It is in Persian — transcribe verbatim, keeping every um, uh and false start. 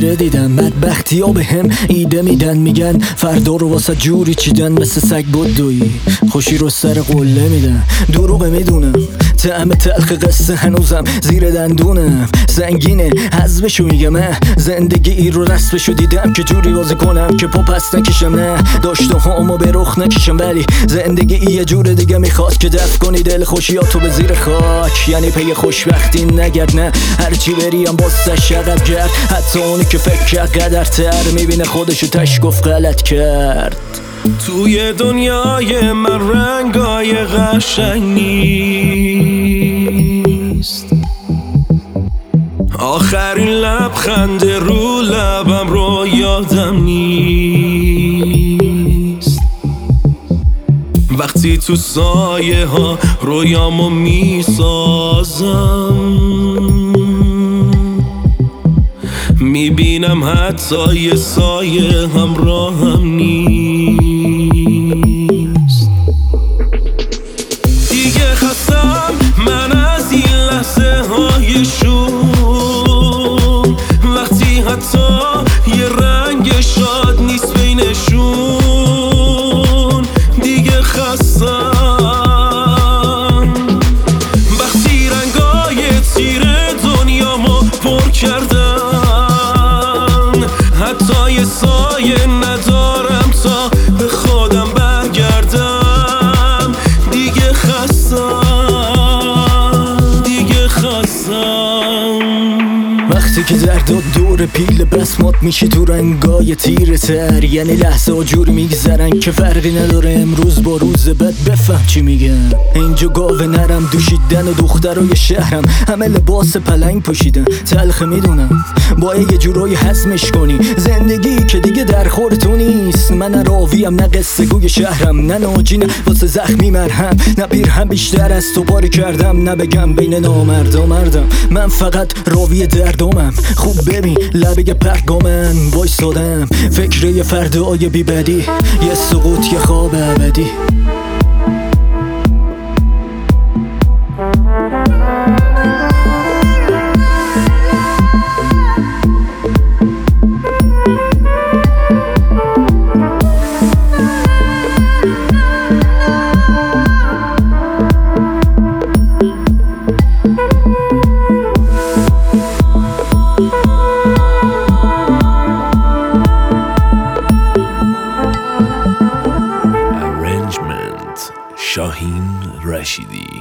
دیده دیدم بدبختی ها به هم ایده میدن، میگن فردا رو واسه جوری چیدن، مثل سگ بدویی خوشی رو سر قله میدن. دروغه میدونم طعم تلخ قصه هنوزم زیر دندونم، زنگینه حذفشو میگم. من زندگی ای رو رسمشو دیدم که جوری بازی کنم که پا پس نکشم، نه داشته هامو به رخ نکشم، ولی زندگی ای یه جور دیگه میخواد که دفع کنی دل خوشیاتو به زیر خاک. یعنی پی خوشبختی نگرد، نه هرچی بریم باستش عقب گرد. حتی اونی که فکر کرد قدرتر میبینه خودشو تش گفت غلط کرد. توی دنیای من رنگای قشنگ نیست، آخرین لبخند رو لبم رو یادم نیست. وقتی تو سایه ها رویامو میسازم، میبینم حتی یه سایه همراهم نیست. دیگه خستم من از این لحظه های شوم، وقتی حتی یه رنگ شاد نیست بینشون. دیگه خستم وقتی رنگای تیر دنیامو پر کردم، حتی یه سایه ندارم تا به خودم برگردم. دیگه خستم دیگه خستم وقتی که درداد دور پیل بسمات میشه تو رنگای تیره تر، یعنی لحظه ها جور میگذرن که فرقی نداره امروز با روز بعد. بفهم چی میگن اینجا گاوه نرم دوشیدن و دخترای شهرم همه لباس پلنگ پوشیدن. تلخه میدونم باید یه جورایی هضمش کنی، زندگی که دیگه در خور تو نیست. من نه راویم نه قصه گوی شهرم، نه ناجی نه واسه زخمی مرهم، نه پیرهم بیشتر از تو باری کردم، نه بگم بین نامردا مردم. من فقط راوی دردامم، خوب ببین لبه پرگامن وایسادم، فکر یه فردای بی بدی، یه سقوط یه خواب ابدی. شاهین رشیدی.